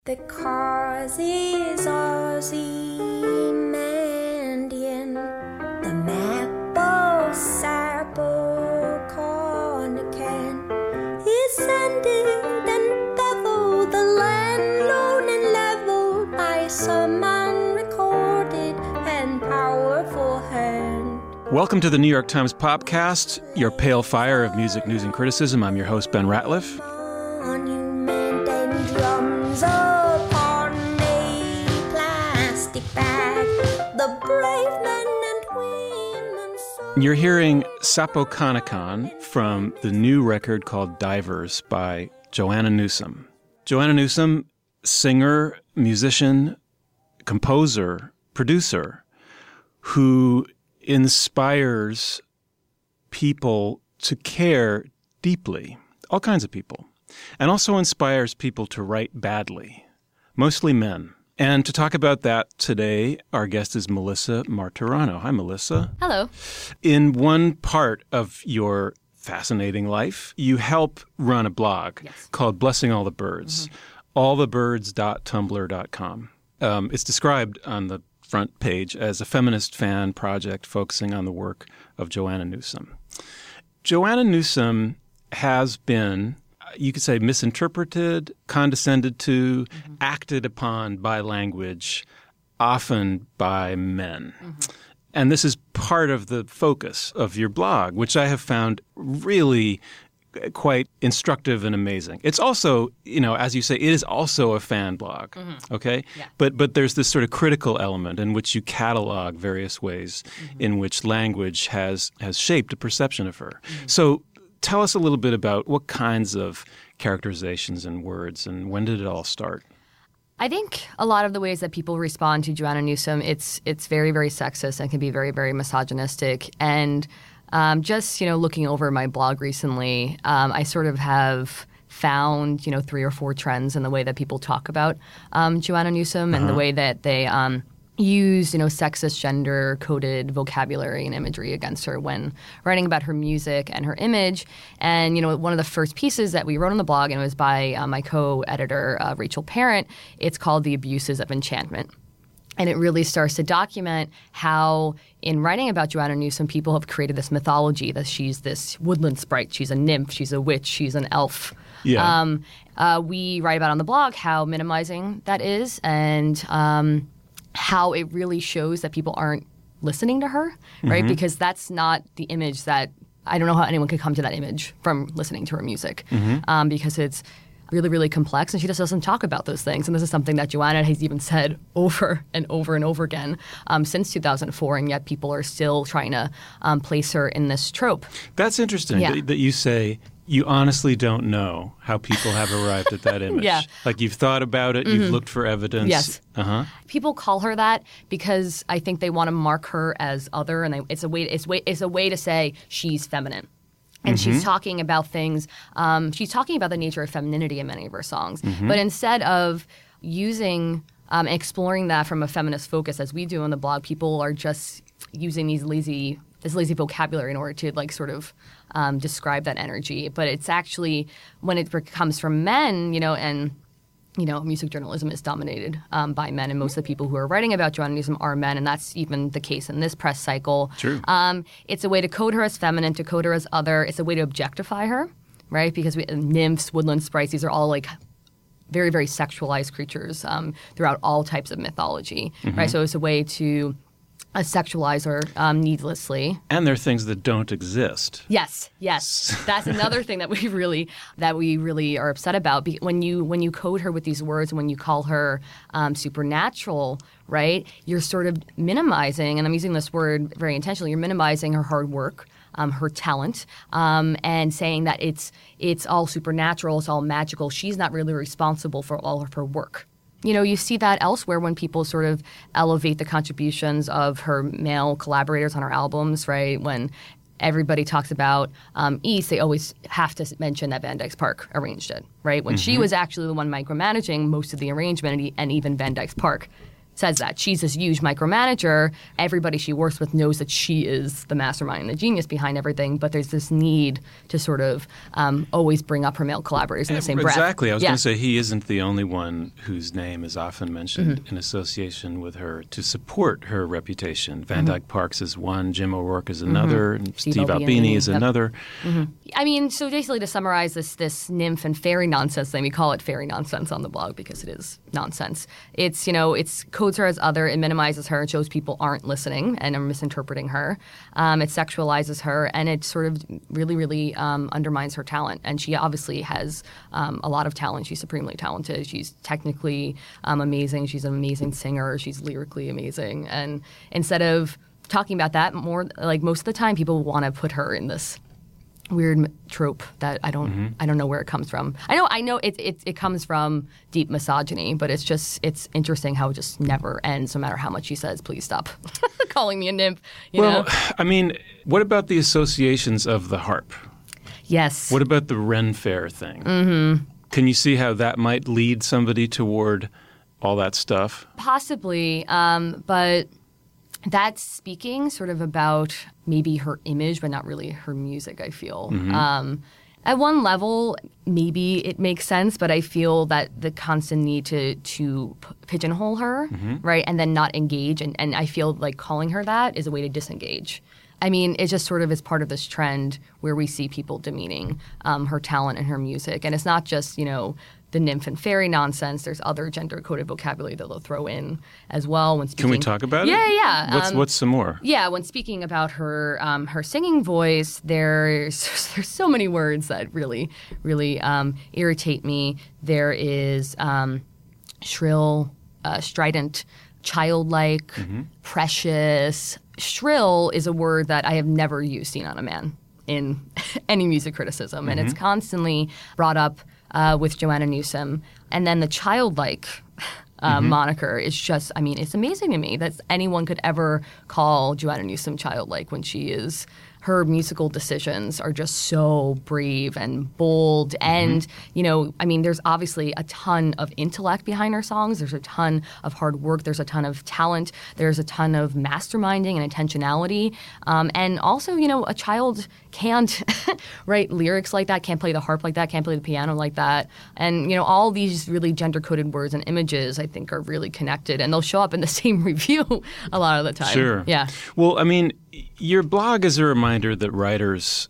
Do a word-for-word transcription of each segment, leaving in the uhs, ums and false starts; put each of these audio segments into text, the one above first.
The cause is Ozymandian, the map of Sapo-Conacan is sending and bevel the land lone and level by some unrecorded and powerful hand. Welcome to the New York Times Popcast, your pale fire of music, news, and criticism. I'm your host, Ben Ratliff. Monument and drums upon a plastic bag, the brave men and women so- You're hearing Sapo-Conacan from the new record called Divers by Joanna Newsom. Joanna Newsom, singer, musician, composer, producer, who inspires people to care deeply, all kinds of people, and also inspires people to write badly, mostly men. And to talk about that today, our guest is Melissa Martirano. Hi, Melissa. Hello. In one part of your fascinating life, you help run a blog Yes. called Blessing All the Birds, mm-hmm. all the birds dot tumblr dot com. Um, it's described on the front page as a feminist fan project focusing on the work of Joanna Newsom. Joanna Newsom has been, you could say, misinterpreted, condescended to, mm-hmm. acted upon by language, often by men. Mm-hmm. And this is part of the focus of your blog, which I have found really quite instructive and amazing. It's also, you know, as you say, it is also a fan blog, mm-hmm. okay? Yeah. But but there's this sort of critical element in which you catalog various ways mm-hmm. in which language has has shaped a perception of her. Mm-hmm. So tell us a little bit about what kinds of characterizations and words, and when did it all start? I think a lot of the ways that people respond to Joanna Newsom, it's it's very, very sexist and can be very, very misogynistic. And Um, just, you know, looking over my blog recently, um, I sort of have found, you know, three or four trends in the way that people talk about um, Joanna Newsom uh-huh. and the way that they um, use, you know, sexist, gender-coded vocabulary and imagery against her when writing about her music and her image. And, you know, one of the first pieces that we wrote on the blog, and it was by uh, my co-editor, uh, Rachel Parent, it's called The Abuses of Enchantment. And it really starts to document how, in writing about Joanna Newsom, people have created this mythology that she's this woodland sprite, she's a nymph, she's a witch, she's an elf. Yeah. Um, uh, we write about on the blog how minimizing that is, and um, how it really shows that people aren't listening to her, right? Mm-hmm. Because that's not the image that I don't know how anyone could come to that image from listening to her music, mm-hmm. um, because it's really, really complex, and she just doesn't talk about those things. And this is something that Joanna has even said over and over and over again um, since two thousand four, and yet people are still trying to um, place her in this trope. That's interesting yeah. that, that you say you honestly don't know how people have arrived at that image. Yeah. Like you've thought about it, mm-hmm. you've looked for evidence. Yes. Uh-huh. People call her that because I think they want to mark her as other, and they, it's a way. It's way. It's a way to say she's feminine. And mm-hmm. she's talking about things, um, she's talking about the nature of femininity in many of her songs. Mm-hmm. But instead of using, um, exploring that from a feminist focus as we do on the blog, people are just using these lazy, this lazy vocabulary in order to like sort of um, describe that energy. But it's actually, when it comes from men, you know, and you know, music journalism is dominated um, by men, and most of the people who are writing about Joanna Newsom are men, and that's even the case in this press cycle. True. Um, it's a way to code her as feminine, to code her as other. It's a way to objectify her, right? Because we, nymphs, woodland sprites, these are all like very, very sexualized creatures um, throughout all types of mythology, mm-hmm. right? So it's a way to uh, sexualize her um, needlessly. And there are things that don't exist. Yes, yes. That's another thing that we really that we really are upset about. Be- when you when you code her with these words, when you call her um, supernatural, right? You're sort of minimizing, and I'm using this word very intentionally. You're minimizing her hard work, um, her talent, um, and saying that it's it's all supernatural, it's all magical. She's not really responsible for all of her work. You know, you see that elsewhere when people sort of elevate the contributions of her male collaborators on her albums, right? When everybody talks about um, East, they always have to mention that Van Dyke Park arranged it, right? When mm-hmm. she was actually the one micromanaging most of the arrangement, and even Van Dyke Park says that. She's this huge micromanager. Everybody she works with knows that she is the mastermind and the genius behind everything, but there's this need to sort of um, always bring up her male collaborators in the same breath. Exactly. I was yeah. going to say he isn't the only one whose name is often mentioned Mm-hmm. in association with her to support her reputation. Van Mm-hmm. Dyke Parks is one, Jim O'Rourke is another, and Steve Steve Albini, Albini is yep. another. I mean, so basically to summarize this this nymph and fairy nonsense thing, we call it fairy nonsense on the blog because it is nonsense. It's, you know, it's codes her as other, it minimizes her, it shows people aren't listening and are misinterpreting her. Um, it sexualizes her, and it sort of really, really um, undermines her talent. And she obviously has um, a lot of talent. She's supremely talented. She's technically um, amazing. She's an amazing singer. She's lyrically amazing. And instead of talking about that more, like most of the time, people want to put her in this weird m- trope that I don't Mm-hmm. I don't know where it comes from. I know I know it, it it comes from deep misogyny, but it's just it's interesting how it just never ends, no matter how much she says, please stop calling me a nymph. You Well, know? I mean, what about the associations of the harp? Yes. What about the Ren Fair thing? Mm-hmm. Can you see how that might lead somebody toward all that stuff? Possibly, um, but that's speaking sort of about maybe her image, but not really her music, I feel. Mm-hmm. Um, at one level, maybe it makes sense, but I feel that the constant need to to p- pigeonhole her, Mm-hmm. right, and then not engage, and, and I feel like calling her that is a way to disengage. I mean, it just sort of is part of this trend where we see people demeaning um, her talent and her music. And it's not just, you know, the nymph and fairy nonsense. There's other gender-coded vocabulary that they'll throw in as well when speaking. Can we talk about yeah, it? Yeah, yeah. What's, Um, what's some more? yeah, when speaking about her um, her singing voice, there's there's so many words that really, really um, irritate me. There is um, shrill, uh, strident, childlike, Mm-hmm. precious. Shrill is a word that I have never used seen on a man in any music criticism, and it's constantly brought up uh, with Joanna Newsom. And then the childlike uh, moniker is just, I mean, it's amazing to me that anyone could ever call Joanna Newsom childlike when she is. Her musical decisions are just so brave and bold. And, you know, I mean, there's obviously a ton of intellect behind her songs. There's a ton of hard work. There's a ton of talent. There's a ton of masterminding and intentionality. Um, and also, you know, a child can't write lyrics like that, can't play the harp like that, can't play the piano like that. And, you know, all these really gender-coded words and images, I think, are really connected. And they'll show up in the same review a lot of the time. Sure. Yeah. Well, I mean, your blog is a reminder that writers,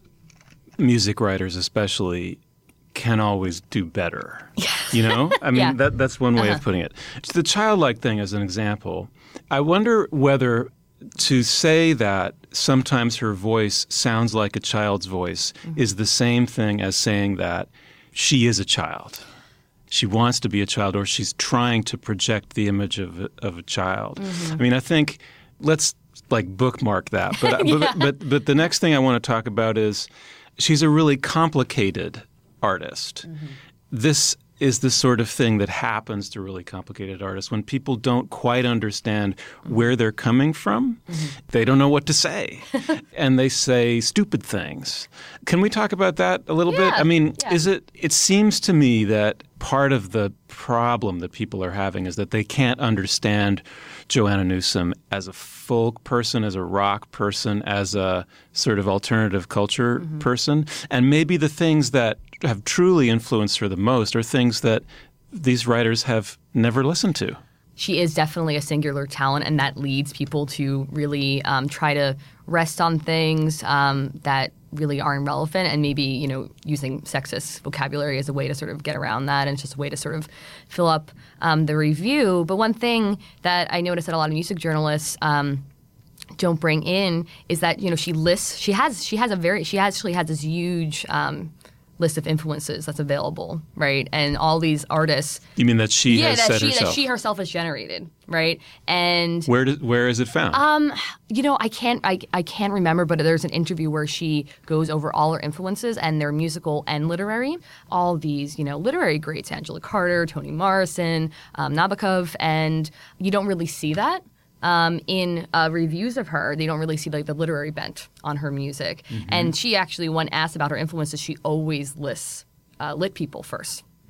music writers especially, can always do better. You know? I mean, Yeah. that, that's one way Uh-huh. of putting it. The childlike thing as an example, I wonder whether to say that sometimes her voice sounds like a child's voice Mm-hmm. is the same thing as saying that she is a child. She wants to be a child, or she's trying to project the image of, a- of a child. Mm-hmm. I mean, I think let's like bookmark that. But, Yeah. but, but but the next thing I want to talk about is she's a really complicated artist. Mm-hmm. This is the sort of thing that happens to really complicated artists when people don't quite understand where they're coming from. Mm-hmm. They don't know what to say, and they say stupid things. Can we talk about that a little bit? Yeah, I mean, yeah. is it? It seems to me that part of the problem that people are having is that they can't understand Joanna Newsom as a folk person, as a rock person, as a sort of alternative culture Mm-hmm. person. And maybe the things that have truly influenced her the most are things that these writers have never listened to. She is definitely a singular talent, and that leads people to really um, try to rest on things um, that really aren't relevant, and maybe, you know, using sexist vocabulary as a way to sort of get around that, and it's just a way to sort of fill up um, the review. But one thing that I noticed that a lot of music journalists um, don't bring in is that, you know, she lists, she has, she has a very, she actually has this huge um, list of influences that's available, right? And all these artists. You mean that she yeah, has that said she, herself? that she herself has generated, right? And Where does, where is it found? um, you know, I can't I, I can't remember, but there's an interview where she goes over all her influences, and they're musical and literary. All these, you know, literary greats: Angela Carter, Toni Morrison, um, Nabokov, and you don't really see that. Um, in uh, reviews of her, they don't really see like the literary bent on her music. And she actually, when asked about her influences, she always lists uh, lit people first.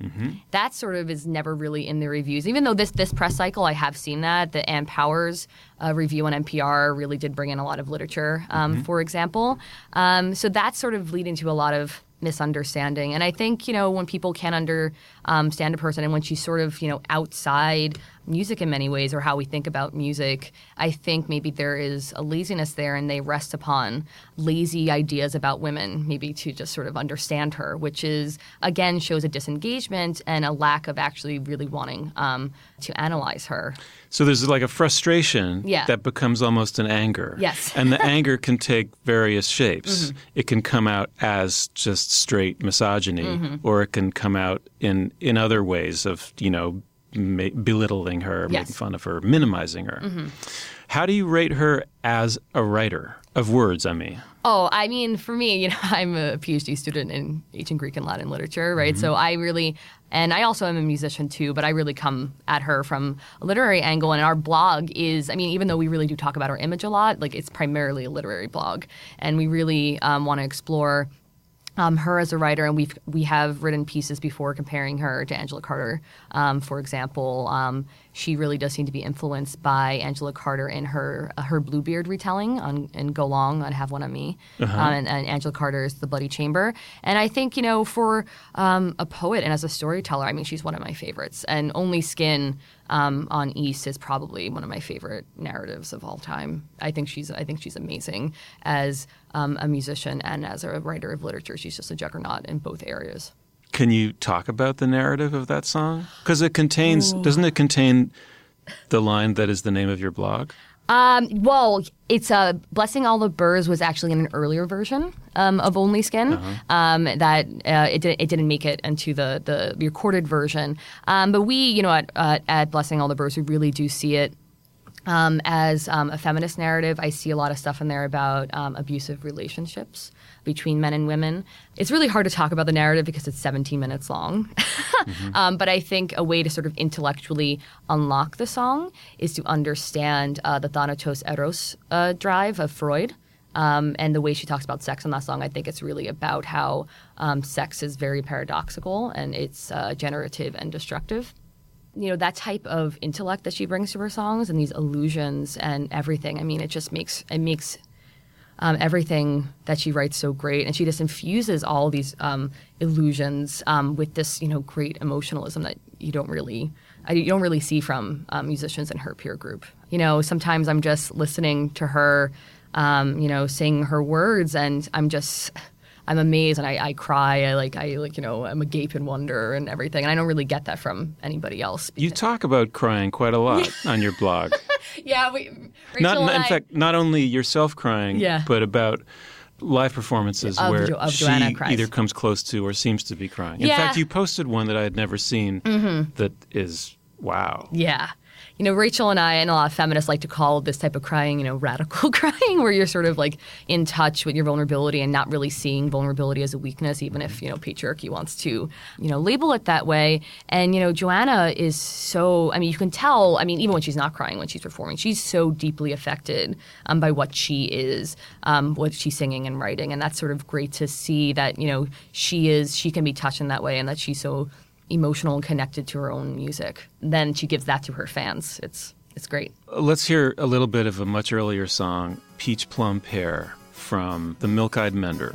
Mm-hmm. That sort of is never really in the reviews. Even though this this press cycle, I have seen that. The Ann Powers uh, review on N P R really did bring in a lot of literature, um, Mm-hmm. for example. Um, so that's sort of leading to a lot of misunderstanding. And I think, you know, when people can't understand a person and when she's sort of, you know, outside music in many ways or how we think about music, I think maybe there is a laziness there and they rest upon lazy ideas about women, maybe to just sort of understand her, which is, again, shows a disengagement and a lack of actually really wanting um, to analyze her. So there's like a frustration Yeah. that becomes almost an anger. Yes. And the anger can take various shapes. Mm-hmm. It can come out as just straight misogyny, Mm-hmm. or it can come out in, in other ways of, you know, ma- belittling her, Yes. making fun of her, minimizing her. Mm-hmm. How do you rate her as a writer of words, I mean? Oh, I mean, for me, you know, I'm a PhD student in ancient Greek and Latin literature, right? So I really, and I also am a musician too, but I really come at her from a literary angle. And our blog is, I mean, even though we really do talk about her image a lot, like it's primarily a literary blog. And we really um, want to explore Um, her as a writer, and we've we have written pieces before comparing her to Angela Carter. Um, for example, um, she really does seem to be influenced by Angela Carter in her uh, her Bluebeard retelling on in Go Long on Have One on Me, Uh-huh. um, and, and Angela Carter's The Bloody Chamber. And I think, you know, for um, a poet and as a storyteller, I mean, she's one of my favorites. And Only Skin um, on East is probably one of my favorite narratives of all time. I think she's I think she's amazing as um, a musician and as a writer of literature. She's just a juggernaut in both areas. Can you talk about the narrative of that song? Because it contains, doesn't it contain the line that is the name of your blog? Um, well, it's uh, Blessing All the Birds was actually in an earlier version um, of Only Skin. Um, that uh, it, did, it didn't make it into the, the recorded version. Um, but we, you know, at, uh, at Blessing All the Birds, we really do see it um, as um, a feminist narrative. I see a lot of stuff in there about um, abusive relationships between men and women. It's really hard to talk about the narrative because it's seventeen minutes long. mm-hmm. um, but I think a way to sort of intellectually unlock the song is to understand uh, the Thanatos Eros uh, drive of Freud. Um, and the way she talks about sex in that song, I think it's really about how um, sex is very paradoxical and it's uh, generative and destructive. You know, that type of intellect that she brings to her songs and these illusions and everything, I mean, it just makes it makes um, everything that she writes so great. And she just infuses all these um, illusions um, with this, you know, great emotionalism that you don't really I, you don't really see from um, musicians in her peer group. You know, sometimes I'm just listening to her, um, you know, sing her words and I'm just... I'm amazed and I, I cry. I like, I like, you know, I'm agape in wonder and everything. And I don't really get that from anybody else. You talk about crying quite a lot on your blog. Yeah, we. Rachel Not, and in I, fact, not only yourself crying, Yeah. but about live performances Of where Jo- of she Joanna cries. either comes close to or seems to be crying. In Yeah. fact, you posted one that I had never seen Mm-hmm. that is, wow. Yeah. You know, Rachel and I and a lot of feminists like to call this type of crying, you know, radical crying, where you're sort of like in touch with your vulnerability and not really seeing vulnerability as a weakness, even if, you know, patriarchy wants to, you know, label it that way. And, you know, Joanna is so, I mean, you can tell, I mean, even when she's not crying, when she's performing, she's so deeply affected um, by what she is, um, what she's singing and writing. And that's sort of great to see that, you know, she is, she can be touched in that way and that she's so emotional and connected to her own music. Then she gives that to her fans. It's it's great. Let's hear a little bit of a much earlier song, Peach Plum Pear, from the Milk-Eyed Mender.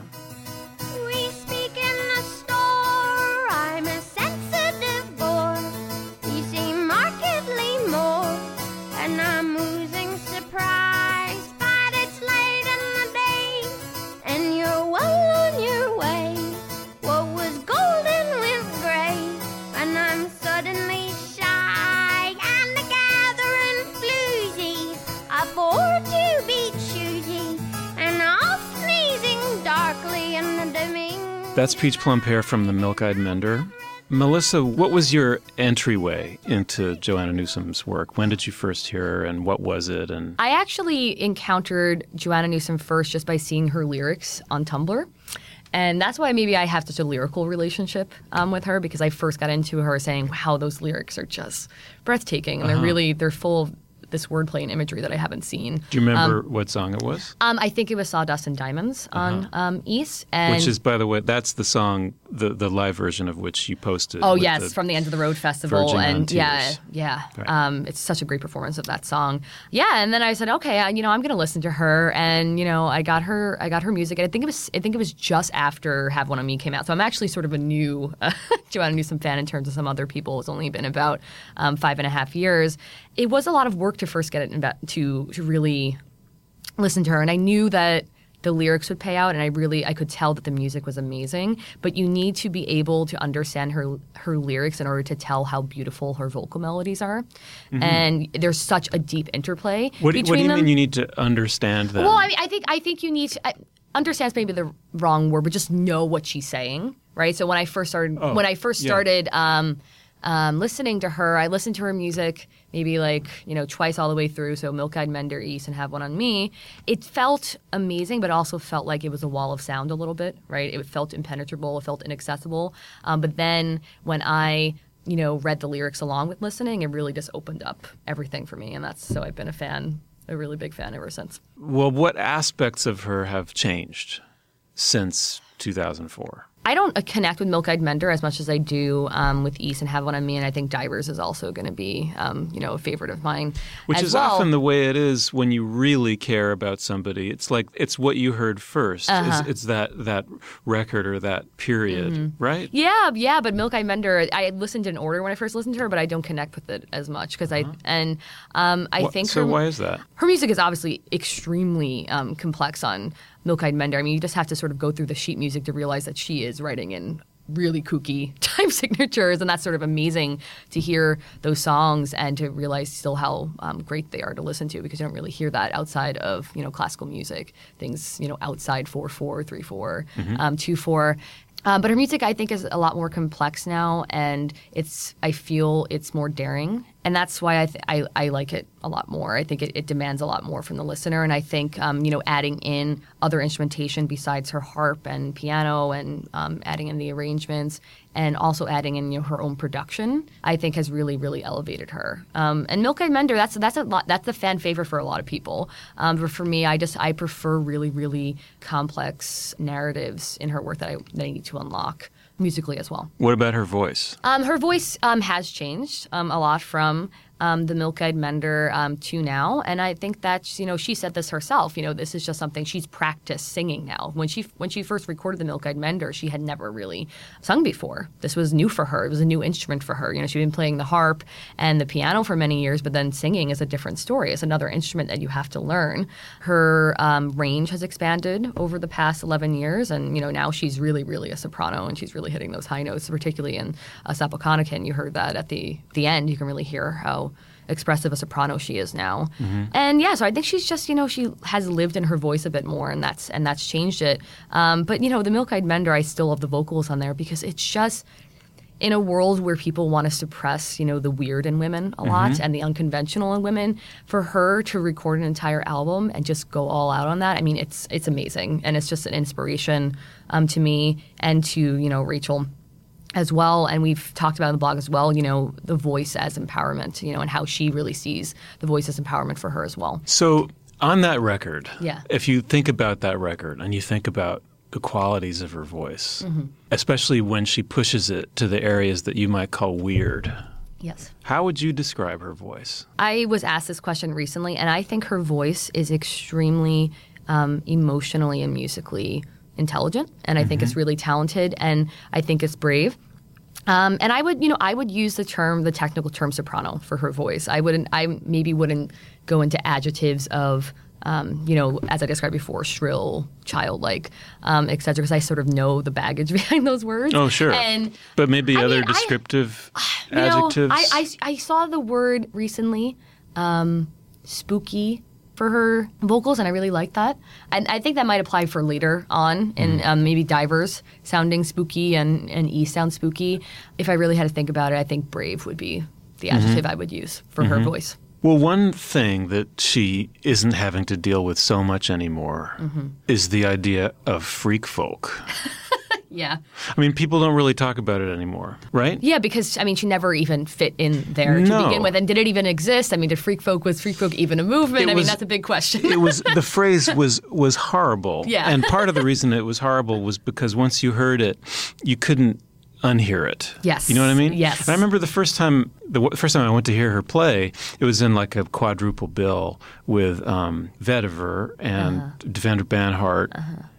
We speak in the store. I'm a sensitive boy. You seem markedly more, and I'm losing surprise. But it's late in the day, and you're well on your way. What was golden went gray, and I'm suddenly shy. And the gathering floozies afford to be choosy, and all sneezing darkly in the dimming. That's Peach Plum Pear from the Milk-Eyed Mender. Melissa, what was your entryway into Joanna Newsom's work? When did you first hear her, and what was it? And I actually encountered Joanna Newsom first just by seeing her lyrics on Tumblr. And that's why maybe I have such a lyrical relationship um, with her, because I first got into her saying, wow, those lyrics are just breathtaking. And they're really, they're full of this wordplay and imagery that I haven't seen. Do you remember um, what song it was? Um, I think it was Sawdust and Diamonds on uh-huh. um, East. And which is, by the way, that's the song, the, the live version of which you posted. Oh, yes, from the End of the Road Festival. Verging and on Tears. yeah, yeah. Right. Um, it's such a great performance of that song. Yeah, and then I said, okay, I, you know, I'm going to listen to her. And, you know, I got her I got her music. And I think it was I think it was just after Have One on Me came out. So I'm actually sort of a new uh, Joanna Newsom fan in terms of some other people. It's only been about um, five and a half years. It was a lot of work to first get it to to really listen to her, and I knew that the lyrics would pay out, and I really I could tell that the music was amazing. But you need to be able to understand her her lyrics in order to tell how beautiful her vocal melodies are, mm-hmm. and there's such a deep interplay what, between what do you them. mean you need to understand them? Well, I mean, I think I think you need to. I, understand's maybe the wrong word, but just know what she's saying, right? So when I first started, oh, when I first yeah. started um, um, listening to her, I listened to her music maybe like, you know, twice all the way through. So Milk-Eyed Mender, East, and Have One on Me. It felt amazing, but also felt like it was a wall of sound a little bit, right? It felt impenetrable. It felt inaccessible. Um, but then when I you know, read the lyrics along with listening, it really just opened up everything for me. And that's so I've been a fan. A really big fan ever since. Well, what aspects of her have changed since two thousand four? I don't uh, connect with Milk-Eyed Mender as much as I do um, with East and Have One on Me, and I think Divers is also going to be, um, you know, a favorite of mine. Which as is well. often the way it is when you really care about somebody. It's like it's what you heard first. Uh-huh. It's, it's that that record or that period, mm-hmm. right? Yeah, yeah. But Milk-Eyed Mender, I listened in order when I first listened to her, but I don't connect with it as much because uh-huh. I and um, I what, think so. Her, why is that? Her music is obviously extremely um, complex on Milk-Eyed Mender. I mean, you just have to sort of go through the sheet music to realize that she is writing in really kooky time signatures, and that's sort of amazing to hear those songs and to realize still how um, great they are to listen to, because you don't really hear that outside of, you know, classical music, things, you know, outside four four, three four, mm-hmm. um, two four. Um, but her music, I think, is a lot more complex now, and it's I feel it's more daring, and that's why I th- I, I like it a lot more. I think it, it demands a lot more from the listener, and I think um, you know, adding in other instrumentation besides her harp and piano, and um, adding in the arrangements, and also adding in, you know, her own production, I think has really really elevated her. Um, and Milk-Eyed Mender, that's that's a lot that's a fan favorite for a lot of people. Um, but for me, I just I prefer really really complex narratives in her work that I that I need to unlock musically as well. What about her voice? Um, her voice um, has changed um, a lot from um, the Milk-Eyed Mender um, to now, and I think that, you know, she said this herself. You know, this is just something she's practiced singing now. When she when she first recorded the Milk-Eyed Mender, she had never really sung before. This was new for her. It was a new instrument for her. You know, she'd been playing the harp and the piano for many years, but then singing is a different story. It's another instrument that you have to learn. Her um, range has expanded over the past eleven years, and, you know, now she's really, really a soprano, and she's really hitting those high notes, particularly in uh, Sapokanakin. You heard that at the the end. You can really hear how expressive a soprano she is now. Mm-hmm. And yeah, so I think she's just, you know, she has lived in her voice a bit more, and that's and that's changed it. Um, but, you know, the Milk-Eyed Mender, I still love the vocals on there, because it's just, in a world where people want to suppress, you know, the weird in women a lot, mm-hmm. and the unconventional in women, for her to record an entire album and just go all out on that, I mean, it's it's amazing. And it's just an inspiration um, to me and to, you know, Rachel as well. And we've talked about in the blog as well, you know, the voice as empowerment, you know, and how she really sees the voice as empowerment for her as well. So on that record, yeah. if you think about that record and you think about the qualities of her voice, mm-hmm. especially when she pushes it to the areas that you might call weird. Yes. How would you describe her voice? I was asked this question recently, and I think her voice is extremely um, emotionally and musically intelligent, and I mm-hmm. think it's really talented, and I think it's brave. Um, and I would, you know, I would use the term, the technical term soprano for her voice. I wouldn't, I maybe wouldn't go into adjectives of, um, you know, as I described before, shrill, childlike, um, et cetera, because I sort of know the baggage behind those words. Oh, sure. And but maybe I other mean, descriptive I, adjectives? Know, I, I, I saw the word recently, um, spooky, for her vocals, and I really like that. And I think that might apply for later on, in mm. um, maybe Divers sounding spooky and, and E sound spooky. If I really had to think about it, I think brave would be the adjective mm-hmm. I would use for mm-hmm. her voice. Well, one thing that she isn't having to deal with so much anymore mm-hmm. is the idea of freak folk. Yeah. I mean, people don't really talk about it anymore, right? Yeah, because, I mean, she never even fit in there to No. begin with. And did it even exist? I mean, did freak folk, was freak folk even a movement? It I was- mean, that's a big question. It was the phrase was was horrible. Yeah. And part of the reason it was horrible was because once you heard it, you couldn't unhear it. Yes. You know what I mean? Yes. And I remember the first time the w- first time I went to hear her play, it was in like a quadruple bill with um, Vetiver and Uh-huh. Devendra Banhart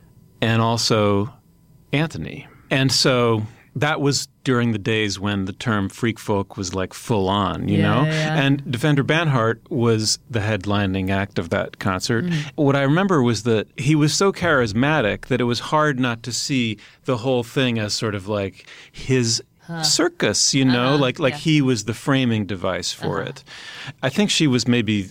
and also Anthony. And so that was during the days when the term freak folk was like full on, you Yeah, know? yeah, yeah. And Devendra Banhart was the headlining act of that concert. Mm. What I remember was that he was so charismatic that it was hard not to see the whole thing as sort of like his circus, you know? Uh-huh, Like like yeah. he was the framing device for it. I think she was maybe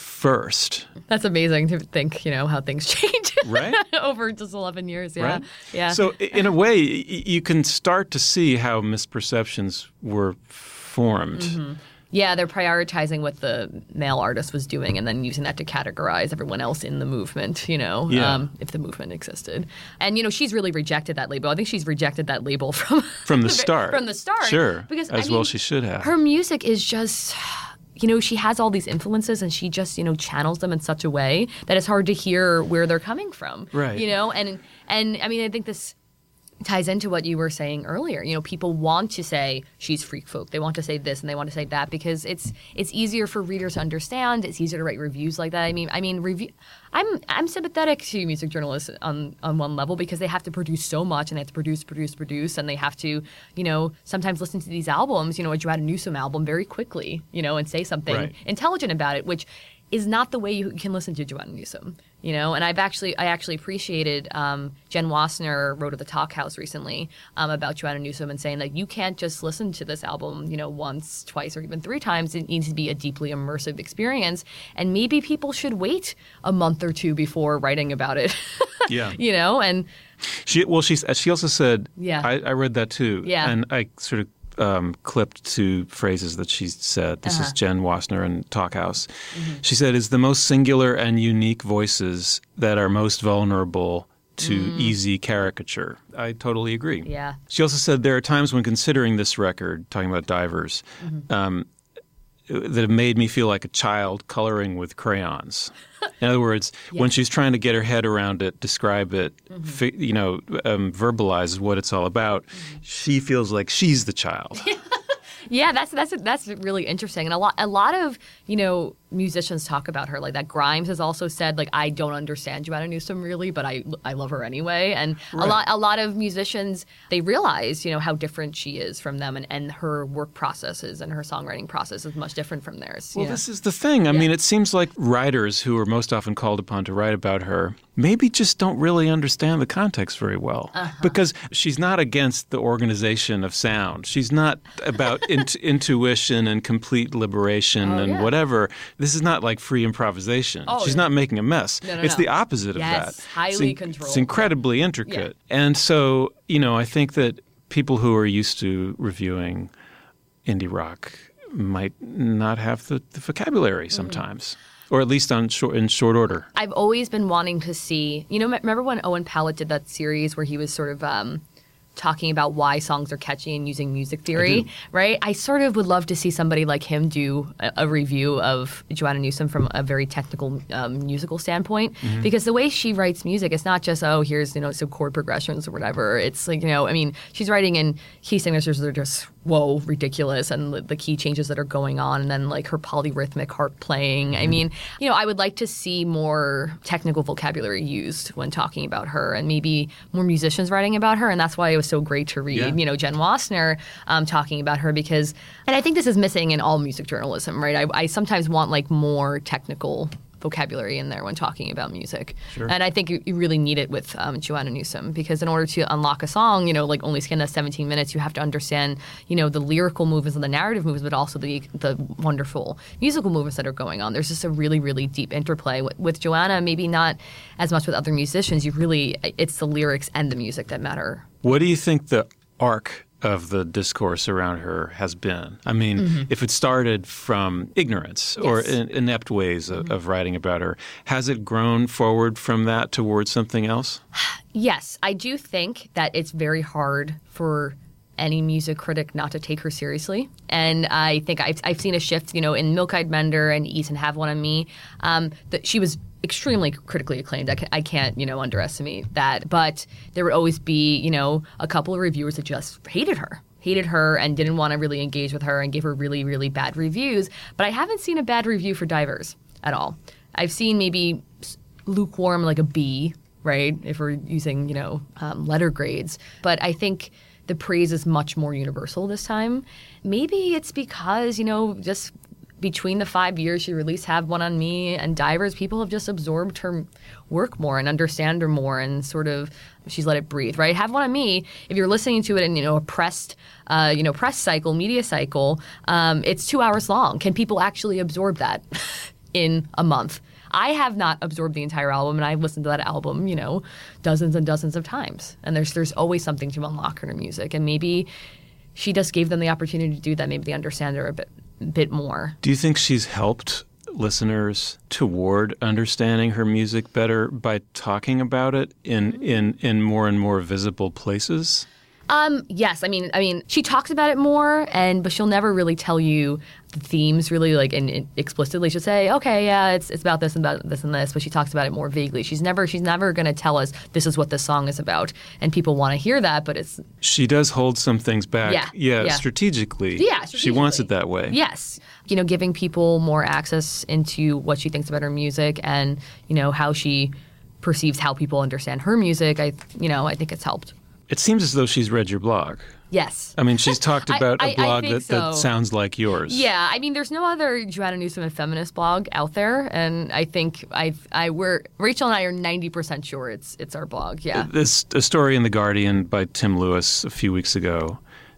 first, That's amazing to think, you know, how things change right? over just eleven years. Yeah. Right? Yeah. So i- in a way, y- you can start to see how misperceptions were formed. Mm-hmm. Yeah, they're prioritizing what the male artist was doing and then using that to categorize everyone else in the movement, you know, Yeah. um, if the movement existed. And, you know, she's really rejected that label. I think she's rejected that label from From the start. From the start. Sure. Because, I As mean, well she should have. Her music is just, you know, she has all these influences and she just, you know, channels them in such a way that it's hard to hear where they're coming from. Right. You know, and, and I mean, I think this ties into what you were saying earlier. You know, people want to say she's freak folk. They want to say this and they want to say that because it's it's easier for readers to understand. It's easier to write reviews like that. I mean, I mean, review. I'm I'm sympathetic to music journalists on on one level because they have to produce so much and they have to produce, produce, produce, and they have to, you know, sometimes listen to these albums, you know, a Joanna Newsom album very quickly, you know, and say something Right. intelligent about it, which is not the way you can listen to Joanna Newsom, you know. And I've actually, I actually appreciated um, Jen Wassner wrote at the Talk House recently um, about Joanna Newsom and saying that you can't just listen to this album, you know, once, twice, or even three times. It needs to be a deeply immersive experience, and maybe people should wait a month or two before writing about it. Yeah. You know, and She well, she she also said. Yeah. I, I read that too. Yeah. And I sort of um, clipped two phrases that she said. This Uh-huh. is Jen Wassner in Talk House. She said, "It's the most singular and unique voices that are most vulnerable to easy caricature." I totally agree. yeah, She also said there are times when considering this record, talking about Divers, um, that have made me feel like a child coloring with crayons. In other words, when she's trying to get her head around it, describe it, fi- you know, um, verbalize what it's all about, she feels like she's the child. yeah. That's that's that's really interesting, and a lot a lot of you know musicians talk about her like that. Grimes has also said like I don't understand Joanna Newsom really, but I I love her anyway. And a lot a lot of musicians they realize you know how different she is from them, and, and her work processes and her songwriting process is much different from theirs. Well, you know? this is the thing. I mean, it seems like writers who are most often called upon to write about her maybe just don't really understand the context very well. Uh-huh. Because she's not against the organization of sound. She's not about int- intuition and complete liberation and yeah. whatever. This is not like free improvisation. Oh, she's yeah. not making a mess. No, no, it's no. the opposite Yes, of that. highly it's, in- controlled. It's incredibly intricate. And so, you know, I think that people who are used to reviewing indie rock might not have the, the vocabulary sometimes, or at least on short, in short order. I've always been wanting to see, you know, m- remember when Owen Pallett did that series where he was sort of um, talking about why songs are catchy and using music theory, right? I sort of would love to see somebody like him do a, a review of Joanna Newsom from a very technical um, musical standpoint, because the way she writes music, it's not just, oh, here's, you know, some chord progressions or whatever. It's like, you know, I mean, she's writing in key signatures that are just, whoa, ridiculous, and the, the key changes that are going on, and then like her polyrhythmic harp playing. I mean, you know, I would like to see more technical vocabulary used when talking about her, and maybe more musicians writing about her, and that's why it was so great to read, Yeah. you know, Jen Wassner um, talking about her, because, and I think this is missing in all music journalism, right? I, I sometimes want like more technical vocabulary in there when talking about music. Sure. And I think you, you really need it with um, Joanna Newsom, because in order to unlock a song, you know, like Only Skin That's seventeen minutes, you have to understand, you know, the lyrical movements and the narrative movements, but also the the wonderful musical movements that are going on. There's just a really, really deep interplay. With, with Joanna, maybe not as much with other musicians, you really, it's the lyrics and the music that matter. What do you think the arc of the discourse around her has been? I mean, mm-hmm. if it started from ignorance yes. or in, inept ways of, mm-hmm. of writing about her, has it grown forward from that towards something else? Yes, I do think that it's very hard for any music critic not to take her seriously. And I think I've, I've seen a shift, you know, in Milk-Eyed Mender and Eat and Have One on Me, um, that she was extremely critically acclaimed. I, can, I can't, you know, underestimate that. But there would always be, you know, a couple of reviewers that just hated her. hated her and didn't want to really engage with her and gave her really, really bad reviews. But I haven't seen a bad review for Divers at all. I've seen maybe lukewarm, like a B, right, if we're using, you know, um, letter grades. But I think the praise is much more universal this time. Maybe it's because, you know, just between the five years she released Have One on Me and Divers, people have just absorbed her work more and understand her more, and sort of she's let it breathe, right? Have One on Me, if you're listening to it in, you know, a pressed, uh, you know, press cycle, media cycle, um, it's two hours long. Can people actually absorb that in a month? I have not absorbed the entire album, and I've listened to that album, you know, dozens and dozens of times. And there's there's always something to unlock in her music, and maybe she just gave them the opportunity to do that. Maybe they understand her a bit bit more. Do you think she's helped listeners toward understanding her music better by talking about it in in, in more and more visible places? Um, yes, I mean, I mean, she talks about it more, and but she'll never really tell you the themes, really, like, and, and explicitly. She'll say, "Okay, yeah, it's it's about this and about this and this," but she talks about it more vaguely. She's never she's never going to tell us this is what this song is about, and people want to hear that, but it's she does hold some things back, yeah, yeah, yeah. strategically. Yeah, strategically. She wants it that way. Yes, you know, giving people more access into what she thinks about her music, and you know how she perceives how people understand her music. I, you know, I think it's helped. It seems as though she's read your blog. Yes. I mean, she's talked about I, a blog I, I that, so. that sounds like yours. Yeah, I mean, there's no other Joanna Newsom and feminist blog out there, and I think I've, I we're Rachel and I are ninety percent sure it's it's our blog. Yeah. This a story in The Guardian by Tim Lewis a few weeks ago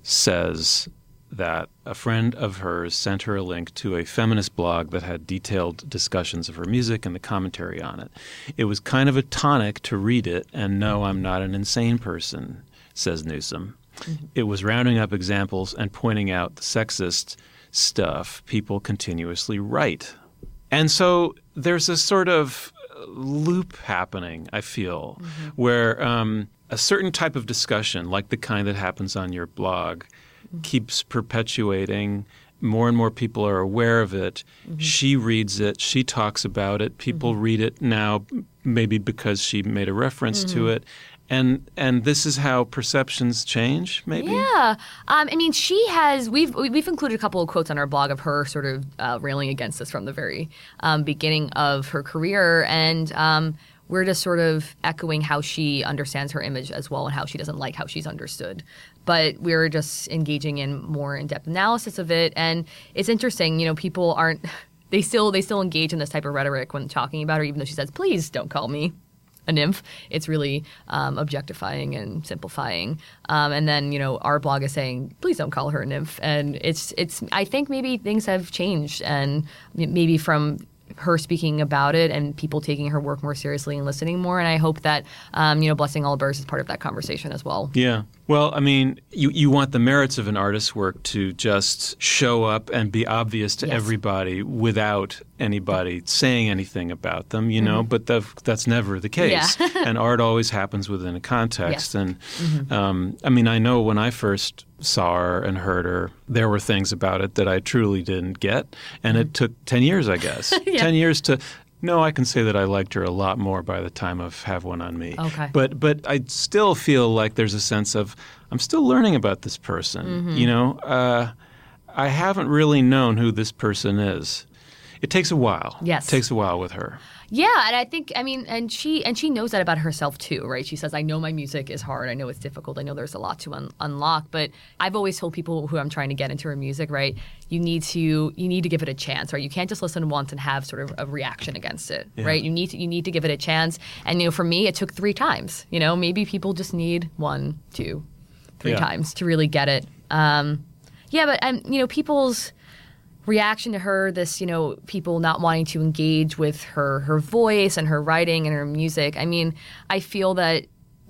says that a friend of hers sent her a link to a feminist blog that had detailed discussions of her music and the commentary on it. It was kind of a tonic to read it and know I'm not an insane person, says Newsom. Mm-hmm. It was rounding up examples and pointing out the sexist stuff people continuously write. And so there's a sort of loop happening, I feel, mm-hmm. where um, a certain type of discussion, like the kind that happens on your blog, keeps perpetuating. More and more people are aware of it. Mm-hmm. She reads it. She talks about it. People mm-hmm. read it now maybe because she made a reference mm-hmm. to it. And and this is how perceptions change, maybe? Yeah. Um, I mean, she has – we've we've included a couple of quotes on our blog of her sort of uh, railing against this from the very um, beginning of her career. And um, we're just sort of echoing how she understands her image as well and how she doesn't like how she's understood. But we're just engaging in more in-depth analysis of it. And it's interesting, you know, people aren't – they still they still engage in this type of rhetoric when talking about her, even though she says, please don't call me a nymph. It's really um, objectifying and simplifying. Um, and then, you know, our blog is saying, please don't call her a nymph. And it's it's I think maybe things have changed, and maybe from her speaking about it and people taking her work more seriously and listening more. And I hope that, um, you know, Blessing All Birds is part of that conversation as well. Yeah. Well, I mean, you, you want the merits of an artist's work to just show up and be obvious to yes. everybody without anybody saying anything about them, you know, mm-hmm. but the, that's never the case. Yeah. And art always happens within a context. Yes. And mm-hmm. um, I mean, I know when I first saw her and heard her, there were things about it that I truly didn't get. And mm-hmm. it took ten years, I guess. yeah. ten years to... No, I can say that I liked her a lot more by the time of Have One on Me. Okay. But but I still feel like there's a sense of I'm still learning about this person. Mm-hmm. You know, uh, I haven't really known who this person is. It takes a while. Yes. It takes a while with her. Yeah, and I think, I mean, and she and she knows that about herself too, right? She says, I know my music is hard. I know it's difficult. I know there's a lot to un- unlock. But I've always told people who I'm trying to get into her music, right, you need to you need to give it a chance, right? You can't just listen once and have sort of a reaction against it, yeah. right? You need to, you need to give it a chance. And, you know, for me, it took three times. You know, maybe people just need one, two, three yeah. times to really get it. Um, yeah, but, um, you know, people's reaction to her, this, you know, people not wanting to engage with her her voice and her writing and her music. I mean, I feel that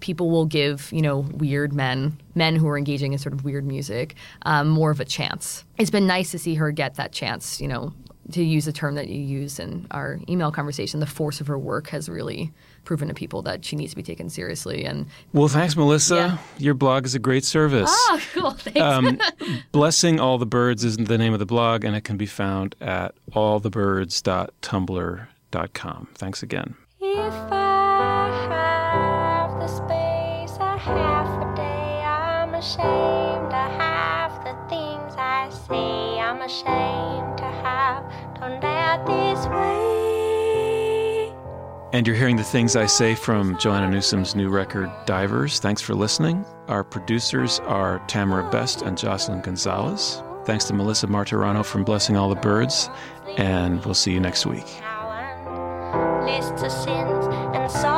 people will give, you know, weird men, men who are engaging in sort of weird music, um, more of a chance. It's been nice to see her get that chance, you know, to use the term that you used in our email conversation. The force of her work has really proven to people that she needs to be taken seriously. And well, thanks, Melissa. Yeah. Your blog is a great service. Oh, cool. Thanks. Um, Blessing All the Birds is the name of the blog, and it can be found at all the birds dot tumblr dot com. Thanks again. If I have the space, a half a day, I'm ashamed of half the things I say. I'm ashamed to have turned out this way. And you're hearing the things I say from Joanna Newsom's new record, Divers. Thanks for listening. Our producers are Tamara Best and Jocelyn Gonzalez. Thanks to Melissa Martirano from Blessing All the Birds, and we'll see you next week. Lists of sins and sorrows.